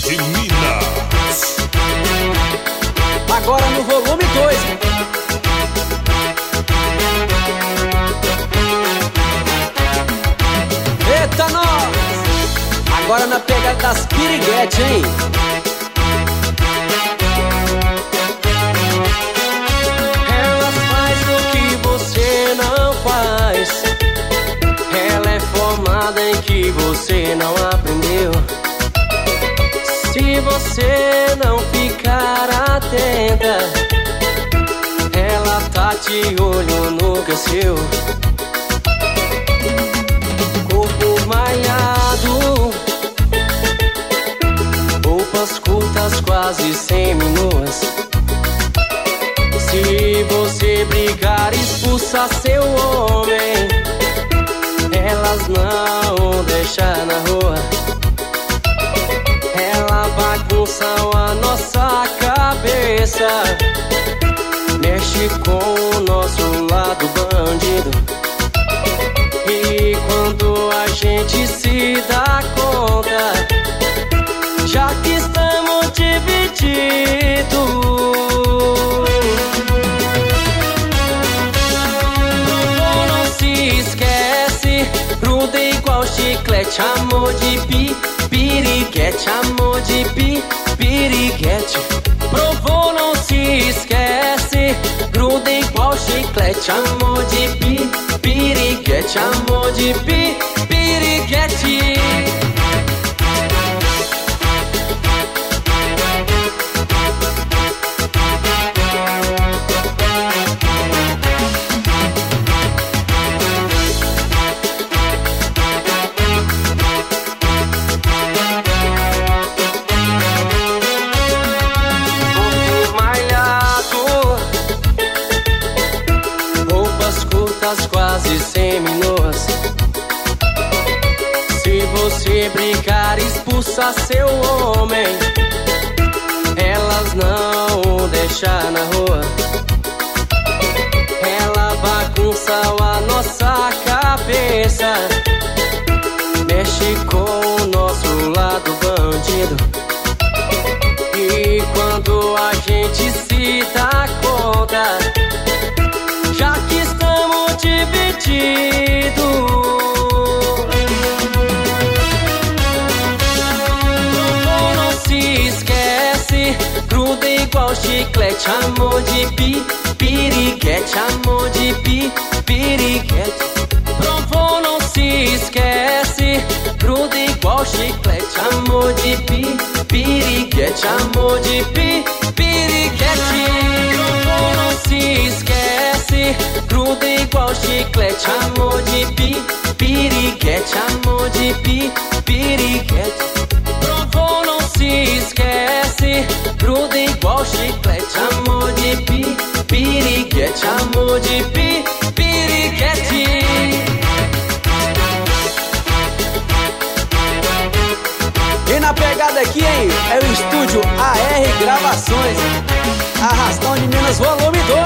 de Minas. Agora no volume 2. Eita nós! Agora na pegada das piriguete, hein? Ela faz o que você não faz. Ela é formada em que você não aprendeu. Se você não ficar atenta, ela tá de olho no que é seu. Corpo malhado, roupas curtas quase semi-nuas. Se você brigar, expulsa seu homem. Elas não deixam na rua. Ela bagunça a nossa cabeça, mexe com o nosso lado bandido. E quando a gente se dá conta, já que estamos divididos, não se esquece, gruda igual chiclete, amor de piriguete, amor de piriguete. Provou, não se esquece, gruda igual chiclete, amor de piriguete, amor de piriguete. Quase semi-nuas. Se você brincar, expulsa seu homem. Elas não deixam na rua. Ela bagunça a nossa cabeça, mexe com o nosso lado bandido. E quando a gente se dá conta, já que estamos divididos, não se esquece, gruda igual chiclete, amor de piriguete, amor de piriguete. Provou, não se esquece, gruda igual chiclete, amor de piriguete, amor de piriguete. Provou, não se esquece, gruda igual chiclete, amor de piriguete, amor de piriguete. Provou, não se esquece, gruda igual chiclete, amor de piriguete, amor de piriguete. E na pegada aqui, hein, é o estúdio AR Gravações, Arrastão de Minas, volume 2.